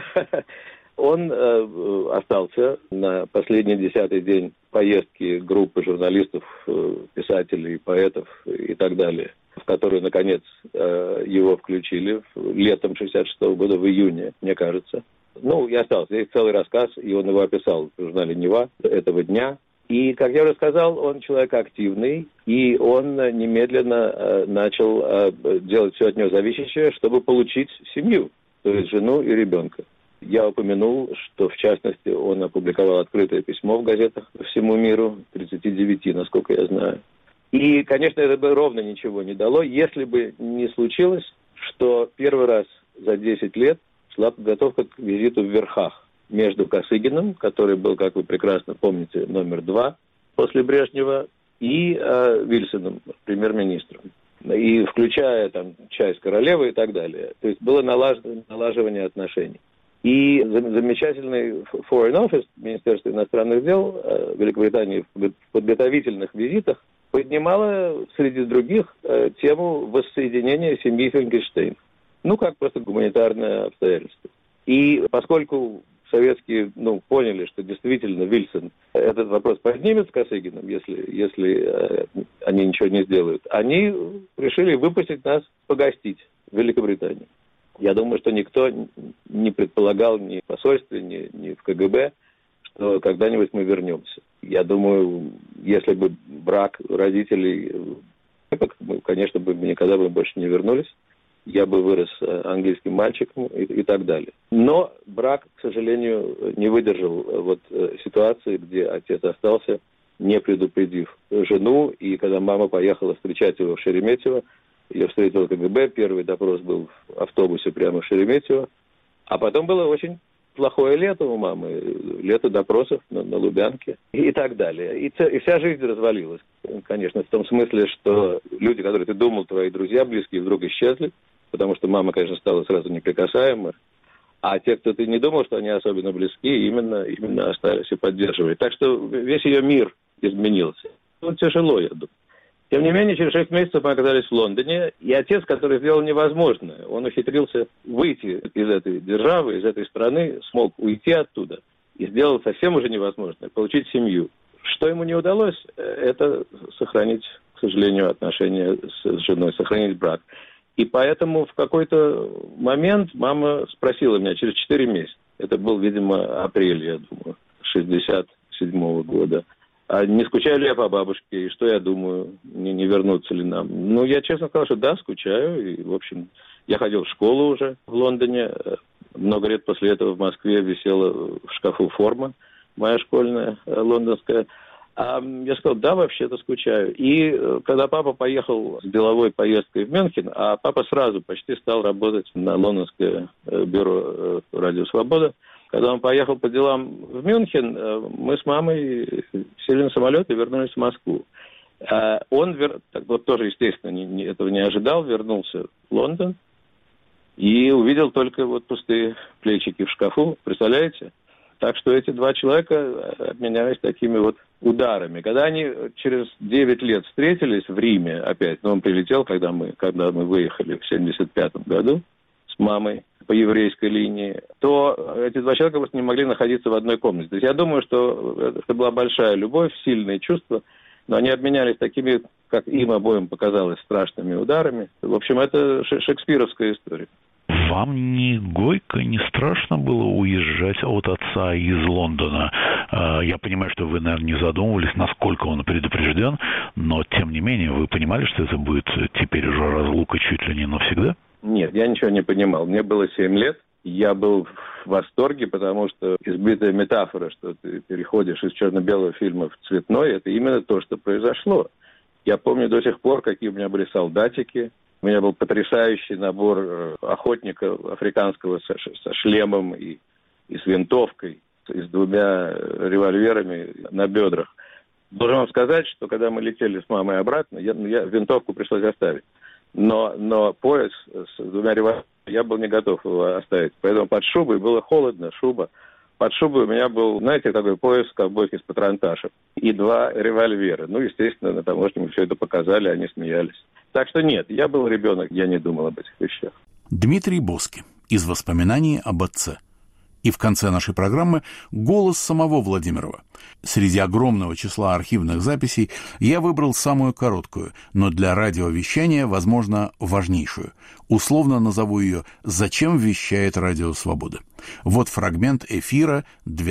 Он остался на последний 10-й день поездки группы журналистов, писателей, поэтов и так далее, в которую, наконец, его включили летом 1966 года, в июне, мне кажется. Я остался. Есть целый рассказ, и он его описал в журнале «Нева» этого дня. И, как я уже сказал, он человек активный, и он немедленно начал делать все от него зависящее, чтобы получить семью, то есть жену и ребенка. Я упомянул, что, в частности, он опубликовал открытое письмо в газетах по всему миру, 39, насколько я знаю. И, конечно, это бы ровно ничего не дало, если бы не случилось, что первый раз за 10 лет шла подготовка к визиту в Верхах, между Косыгиным, который был, как вы прекрасно помните, номер 2 после Брежнева, и Вильсоном, премьер-министром. И включая там часть королевы и так далее. То есть было налаживание отношений. И замечательный Foreign Office, Министерство иностранных дел Великобритании в подготовительных визитах поднимала, среди других, тему воссоединения семьи Финкельштейн. Ну, как просто гуманитарное обстоятельство. И поскольку советские поняли, что действительно Вильсон этот вопрос поднимет с Косыгиным, если они ничего не сделают, они решили выпустить нас погостить в Великобритании. Я думаю, что никто не предполагал ни в посольстве, ни в КГБ, что когда-нибудь мы вернемся. Я думаю, если бы брак родителей, мы, конечно, бы никогда бы больше не вернулись. Я бы вырос английским мальчиком и так далее. Но брак, к сожалению, не выдержал ситуации, где отец остался, не предупредив жену. И когда мама поехала встречать его в Шереметьево, ее встретил КГБ, первый допрос был в автобусе прямо в Шереметьево. А потом было очень плохое лето у мамы, лето допросов на Лубянке и так далее. И вся жизнь развалилась. Конечно, в том смысле, что люди, которые ты думал, твои друзья близкие, вдруг исчезли, потому что мама, конечно, стала сразу неприкасаемой. А те, кто ты не думал, что они особенно близки, именно остались и поддерживали. Так что весь ее мир изменился. Тяжело, я думаю. Тем не менее, через 6 месяцев мы оказались в Лондоне, и отец, который сделал невозможное, он ухитрился выйти из этой державы, из этой страны, смог уйти оттуда и сделал совсем уже невозможное, получить семью. Что ему не удалось, это сохранить, к сожалению, отношения с женой, сохранить брак. И поэтому в какой-то момент мама спросила меня через 4 месяца, это был, видимо, апрель, я думаю, 67-го года, а не скучаю ли я по бабушке, и что я думаю, не вернуться ли нам. Ну, я честно сказал, что да, скучаю, и, в общем, я ходил в школу уже в Лондоне, много лет после этого в Москве висела в шкафу форма моя школьная, лондонская. А я сказал, да, вообще-то скучаю. И когда папа поехал с деловой поездкой в Мюнхен, а папа сразу почти стал работать на лондонское бюро «Радио Свобода», когда он поехал по делам в Мюнхен, мы с мамой сели на самолет и вернулись в Москву. Он тоже, естественно, этого не ожидал, вернулся в Лондон и увидел только пустые плечики в шкафу, представляете? Так что эти 2 человека обменялись такими ударами. Когда они через 9 лет встретились в Риме опять, он прилетел, когда мы выехали в 1975 году с мамой по еврейской линии, то эти 2 человека просто не могли находиться в одной комнате. То есть я думаю, что это была большая любовь, сильные чувства, но они обменялись такими, как им обоим показалось, страшными ударами. В общем, это шекспировская история. Вам не горько, не страшно было уезжать от отца из Лондона? Я понимаю, что вы, наверное, не задумывались, насколько он предупрежден, но, тем не менее, вы понимали, что это будет теперь уже разлука чуть ли не навсегда? Нет, я ничего не понимал. Мне было 7 лет. Я был в восторге, потому что избитая метафора, что ты переходишь из черно-белого фильма в цветной, это именно то, что произошло. Я помню до сих пор, какие у меня были солдатики. У меня был потрясающий набор охотника африканского со шлемом и с винтовкой, и с 2 револьверами на бедрах. Должен вам сказать, что когда мы летели с мамой обратно, я винтовку пришлось оставить. Но пояс с 2 револьверами, я был не готов его оставить. Поэтому под шубой было холодно, шуба. Под шубой у меня был, знаете, такой пояс ковбойки с патронташем. И 2 револьвера. Естественно, на таможне мы все это показали, они смеялись. Так что нет, я был ребенок, я не думал об этих вещах. Дмитрий Боски. Из воспоминаний об отце. И в конце нашей программы голос самого Владимирова. Среди огромного числа архивных записей я выбрал самую короткую, но для радиовещания, возможно, важнейшую. Условно назову ее «Зачем вещает Радио Свобода?». Вот фрагмент эфира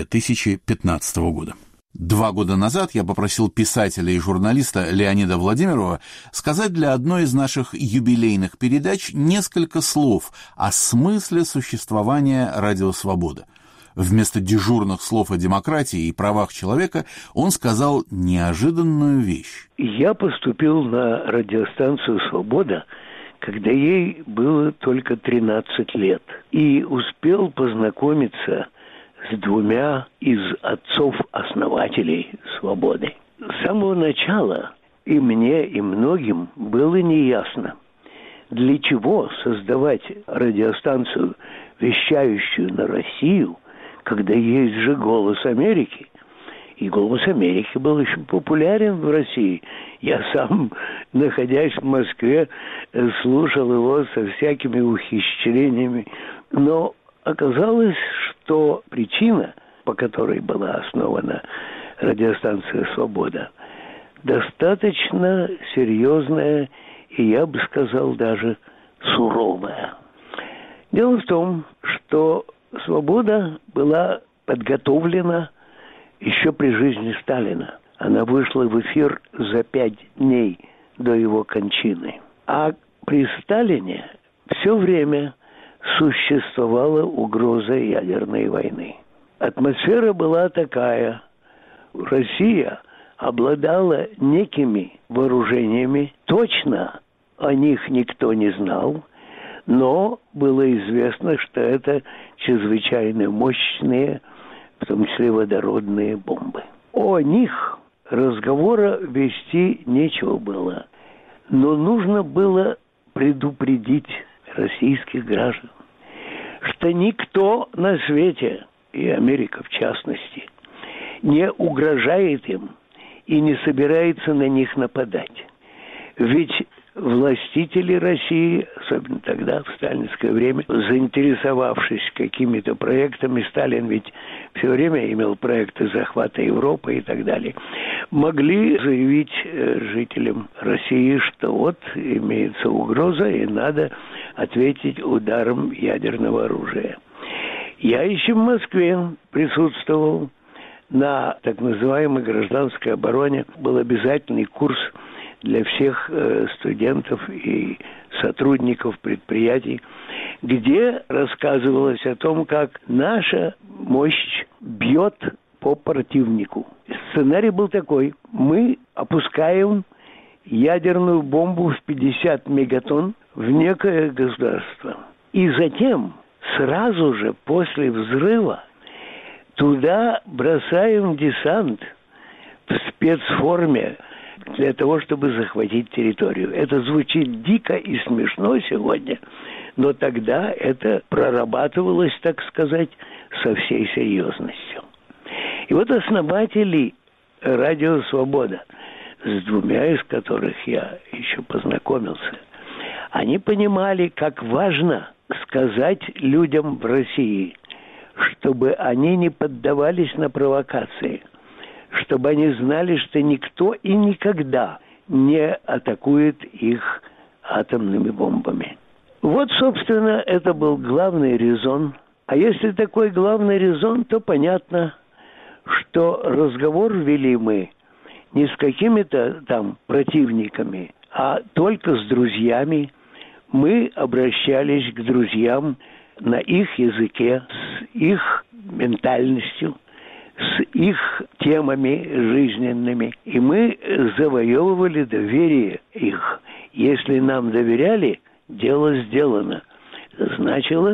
2015 года. 2 года назад я попросил писателя и журналиста Леонида Владимирова сказать для одной из наших юбилейных передач несколько слов о смысле существования Радио Свобода. Вместо дежурных слов о демократии и правах человека он сказал неожиданную вещь. Я поступил на радиостанцию «Свобода», когда ей было только 13 лет, и успел познакомиться с двумя из отцов-основателей свободы. С самого начала и мне, и многим было неясно, для чего создавать радиостанцию, вещающую на Россию, когда есть же «Голос Америки». И «Голос Америки» был очень популярен в России. Я сам, находясь в Москве, слушал его со всякими ухищрениями. Но оказалось, что причина, по которой была основана радиостанция «Свобода», достаточно серьезная и, я бы сказал, даже суровая. Дело в том, что «Свобода» была подготовлена еще при жизни Сталина. Она вышла в эфир за 5 дней до его кончины. А при Сталине все время существовала угроза ядерной войны. Атмосфера была такая. Россия обладала некими вооружениями. Точно о них никто не знал, но было известно, что это чрезвычайно мощные, в том числе водородные бомбы. О них разговора вести нечего было, но нужно было предупредить российских граждан, что никто на свете, и Америка в частности, не угрожает им и не собирается на них нападать. Ведь властители России, особенно тогда, в сталинское время, заинтересовавшись какими-то проектами, Сталин ведь все время имел проекты захвата Европы и так далее, могли заявить жителям России, что вот имеется угроза и надо ответить ударом ядерного оружия. Я еще в Москве присутствовал на так называемой гражданской обороне. Был обязательный курс для всех студентов и сотрудников предприятий, где рассказывалось о том, как наша мощь бьет по противнику. Сценарий был такой: мы опускаем ядерную бомбу в 50 мегатонн в некое государство. И затем, сразу же после взрыва, туда бросаем десант в спецформе для того, чтобы захватить территорию. Это звучит дико и смешно сегодня, но тогда это прорабатывалось, так сказать, со всей серьезностью. И вот основатели радио «Свобода», с двумя из которых я еще познакомился, они понимали, как важно сказать людям в России, чтобы они не поддавались на провокации, чтобы они знали, что никто и никогда не атакует их атомными бомбами. Вот, собственно, это был главный резон. А если такой главный резон, то понятно, что разговор вели мы не с какими-то там противниками, а только с друзьями. Мы обращались к друзьям на их языке, с их ментальностью, с их темами жизненными. И мы завоевывали доверие их. Если нам доверяли, дело сделано. Значило,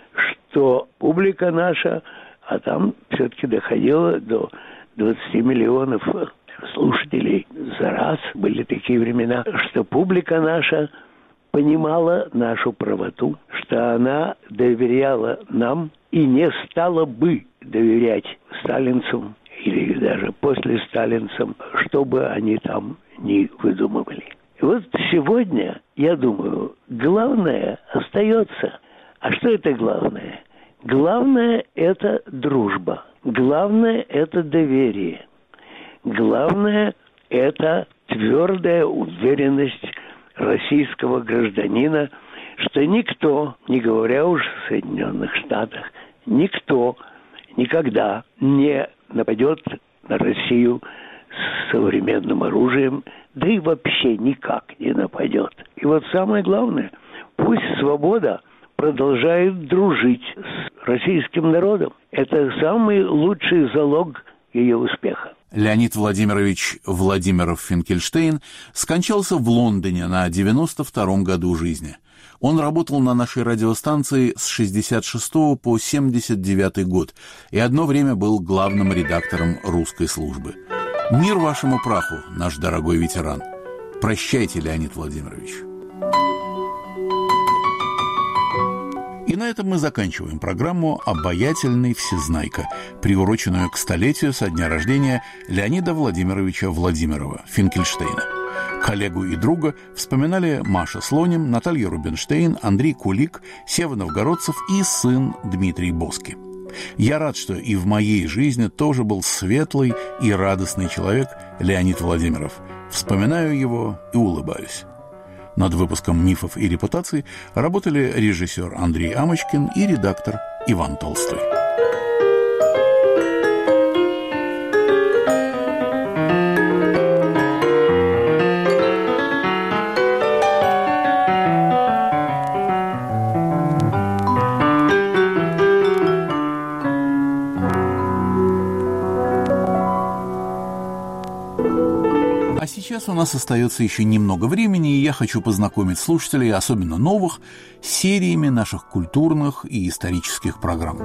что публика наша, а там все-таки доходило до 20 миллионов слушателей за раз. Были такие времена, что публика наша понимала нашу правоту, что она доверяла нам и не стала бы доверять сталинцам или даже после сталинцам, что бы они там ни выдумывали. И вот сегодня, я думаю, главное остается. А что это главное? Главное – это дружба. Главное – это доверие. Главное – это твердая уверенность российского гражданина, что никто, не говоря уж о Соединенных Штатах, никто никогда не нападет на Россию с современным оружием, да и вообще никак не нападет. И вот самое главное, пусть «Свобода» продолжает дружить с российским народом. Это самый лучший залог ее успеха. Леонид Владимирович Владимиров-Финкельштейн скончался в Лондоне на 92-м году жизни. Он работал на нашей радиостанции с 66 по 79 год и одно время был главным редактором русской службы. Мир вашему праху, наш дорогой ветеран. Прощайте, Леонид Владимирович. И на этом мы заканчиваем программу «Обаятельный всезнайка», приуроченную к столетию со дня рождения Леонида Владимировича Владимирова, Финкельштейна. Коллегу и друга вспоминали Маша Слоним, Наталья Рубинштейн, Андрей Кулик, Сева Новгородцев и сын Дмитрий Боски. Я рад, что и в моей жизни тоже был светлый и радостный человек Леонид Владимиров. Вспоминаю его и улыбаюсь. Над выпуском «Мифов и репутаций» работали режиссер Андрей Амочкин и редактор Иван Толстой. А сейчас у нас остается еще немного времени, и я хочу познакомить слушателей, особенно новых, с сериями наших культурных и исторических программ.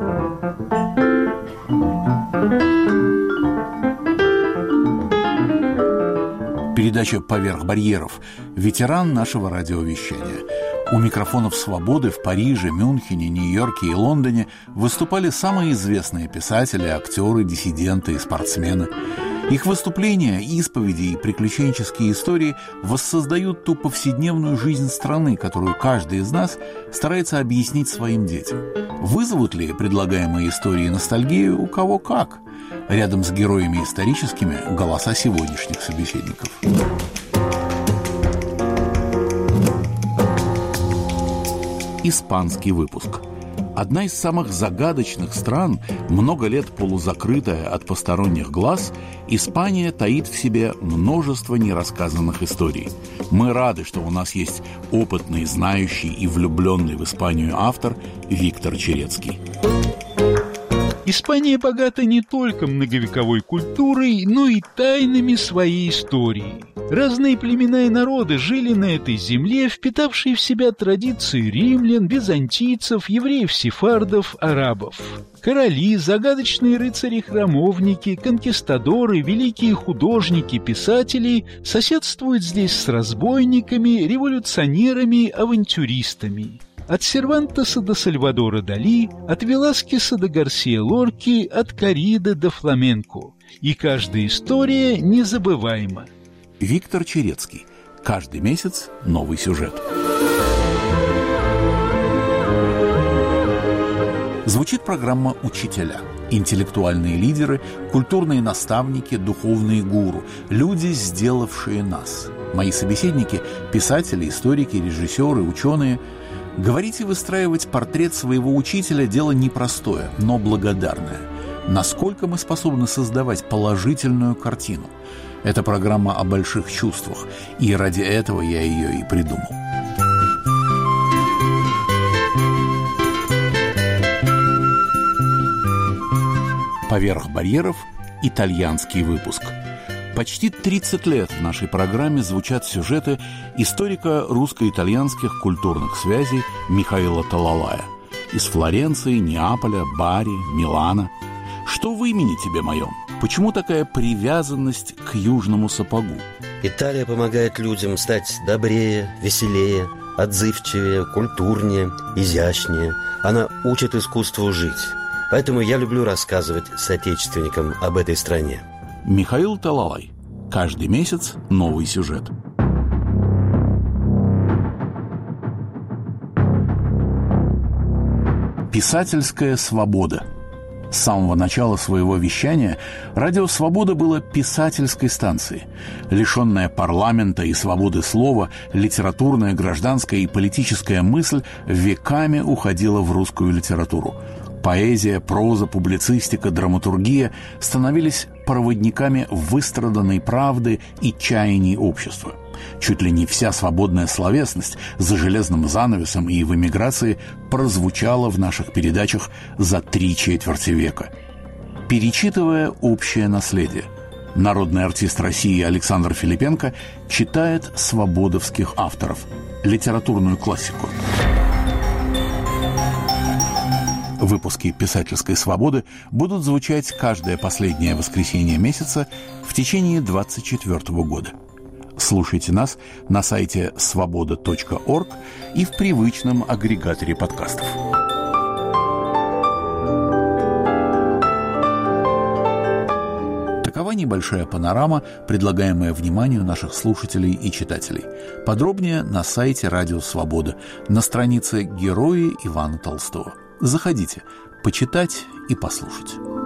Передача «Поверх барьеров» – ветеран нашего радиовещания. У микрофонов «Свободы» в Париже, Мюнхене, Нью-Йорке и Лондоне выступали самые известные писатели, актеры, диссиденты и спортсмены. Их выступления, исповеди и приключенческие истории воссоздают ту повседневную жизнь страны, которую каждый из нас старается объяснить своим детям. Вызовут ли предлагаемые истории ностальгию у кого как? Рядом с героями историческими – голоса сегодняшних собеседников. Испанский выпуск. Одна из самых загадочных стран, много лет полузакрытая от посторонних глаз, Испания таит в себе множество нерассказанных историй. Мы рады, что у нас есть опытный, знающий и влюбленный в Испанию автор Виктор Черецкий. Испания богата не только многовековой культурой, но и тайнами своей истории. Разные племена и народы жили на этой земле, впитавшие в себя традиции римлян, византийцев, евреев-сефардов, арабов. Короли, загадочные рыцари-храмовники, конкистадоры, великие художники, писатели соседствуют здесь с разбойниками, революционерами, авантюристами. От Сервантеса до Сальвадора Дали, от Веласкеса до Гарсия Лорки, от Корриды до фламенко. И каждая история незабываема. Виктор Черецкий. Каждый месяц новый сюжет. Звучит программа «Учителя». Интеллектуальные лидеры, культурные наставники, духовные гуру. Люди, сделавшие нас. Мои собеседники – писатели, историки, режиссеры, ученые. Говорить и выстраивать портрет своего учителя – дело непростое, но благодарное. Насколько мы способны создавать положительную картину? Это программа о больших чувствах, и ради этого я ее и придумал. «Поверх барьеров» – итальянский выпуск. Почти 30 лет в нашей программе звучат сюжеты историка русско-итальянских культурных связей Михаила Талалая. Из Флоренции, Неаполя, Бари, Милана. Что в имени тебе моем? Почему такая привязанность к южному сапогу? Италия помогает людям стать добрее, веселее, отзывчивее, культурнее, изящнее. Она учит искусству жить. Поэтому я люблю рассказывать соотечественникам об этой стране. Михаил Талалай. Каждый месяц новый сюжет. Писательская свобода. С самого начала своего вещания радио «Свобода» было писательской станцией. Лишенная парламента и свободы слова, литературная, гражданская и политическая мысль веками уходила в русскую литературу. Поэзия, проза, публицистика, драматургия становились проводниками выстраданной правды и чаяний общества. Чуть ли не вся свободная словесность за железным занавесом и в эмиграции прозвучала в наших передачах за 3/4 века. Перечитывая общее наследие, Народный артист России Александр Филипенко читает свободовских авторов, литературную классику. Выпуски «Писательской свободы» будут звучать каждое последнее воскресенье месяца в течение 2024 года. Слушайте нас на сайте svoboda.org и в привычном агрегаторе подкастов. Такова небольшая панорама, предлагаемая вниманию наших слушателей и читателей. Подробнее на сайте «Радио Свобода», на странице «Герои Ивана Толстого». Заходите, почитать и послушать.